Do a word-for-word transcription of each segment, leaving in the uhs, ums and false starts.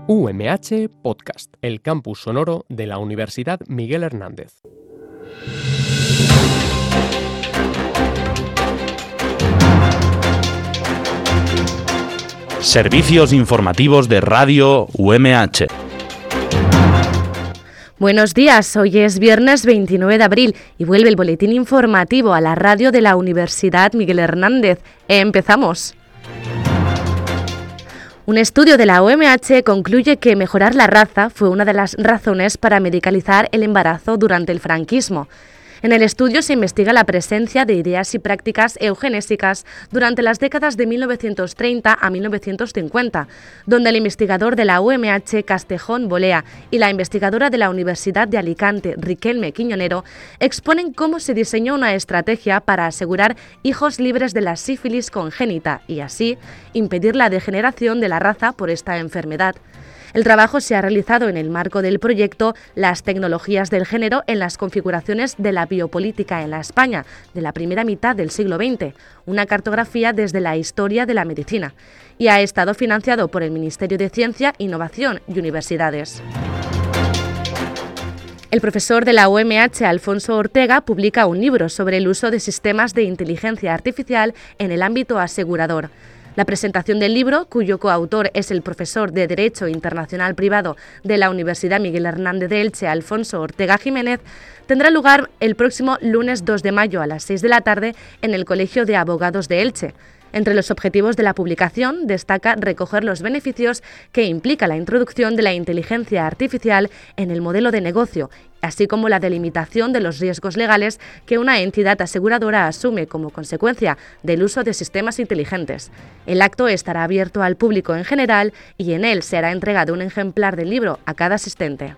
U M H Podcast, el campus sonoro de la Universidad Miguel Hernández. Servicios informativos de Radio U M H. Buenos días, hoy es viernes veintinueve de abril y vuelve el boletín informativo a la radio de la Universidad Miguel Hernández. Empezamos. Un estudio de la U M H concluye que mejorar la raza fue una de las razones para medicalizar el embarazo durante el franquismo. En el estudio se investiga la presencia de ideas y prácticas eugenésicas durante las décadas de mil novecientos treinta a mil novecientos cincuenta, donde el investigador de la U M H, Castejón Bolea, y la investigadora de la Universidad de Alicante, Riquelme Quiñonero, exponen cómo se diseñó una estrategia para asegurar hijos libres de la sífilis congénita y así impedir la degeneración de la raza por esta enfermedad. El trabajo se ha realizado en el marco del proyecto Las tecnologías del género en las configuraciones de la biopolítica en la España de la primera mitad del siglo veinte, una cartografía desde la historia de la medicina, y ha estado financiado por el Ministerio de Ciencia, Innovación y Universidades. El profesor de la U M H, Alfonso Ortega, publica un libro sobre el uso de sistemas de inteligencia artificial en el ámbito asegurador. La presentación del libro, cuyo coautor es el profesor de Derecho Internacional Privado de la Universidad Miguel Hernández de Elche, Alfonso Ortega Jiménez, tendrá lugar el próximo lunes dos de mayo a las seis de la tarde en el Colegio de Abogados de Elche. Entre los objetivos de la publicación destaca recoger los beneficios que implica la introducción de la inteligencia artificial en el modelo de negocio, así como la delimitación de los riesgos legales que una entidad aseguradora asume como consecuencia del uso de sistemas inteligentes. El acto estará abierto al público en general y en él será entregado un ejemplar del libro a cada asistente.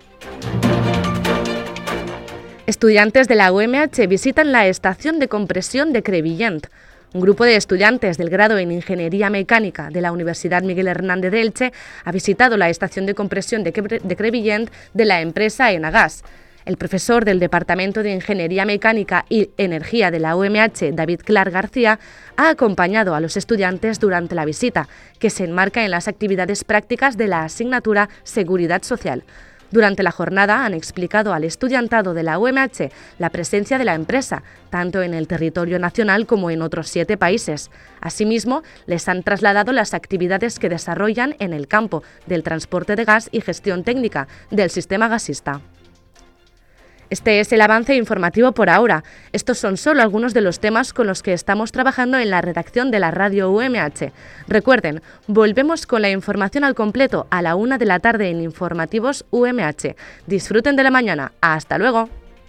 Estudiantes de la U M H visitan la estación de compresión de Crevillent. Un grupo de estudiantes del grado en Ingeniería Mecánica de la Universidad Miguel Hernández de Elche ha visitado la estación de compresión de Crevillent de la empresa Enagas. El profesor del Departamento de Ingeniería Mecánica y Energía de la U M H, David Clark García, ha acompañado a los estudiantes durante la visita, que se enmarca en las actividades prácticas de la asignatura Seguridad Social. Durante la jornada han explicado al estudiantado de la U M H la presencia de la empresa, tanto en el territorio nacional como en otros siete países. Asimismo, les han trasladado las actividades que desarrollan en el campo del transporte de gas y gestión técnica del sistema gasista. Este es el avance informativo por ahora. Estos son solo algunos de los temas con los que estamos trabajando en la redacción de la radio U M H. Recuerden, volvemos con la información al completo a la una de la tarde en Informativos U M H. Disfruten de la mañana. ¡Hasta luego!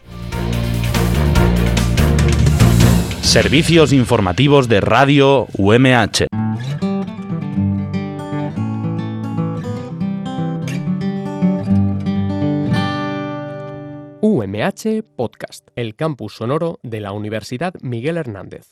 Servicios informativos de Radio U M H. U M H Podcast, el campus sonoro de la Universidad Miguel Hernández.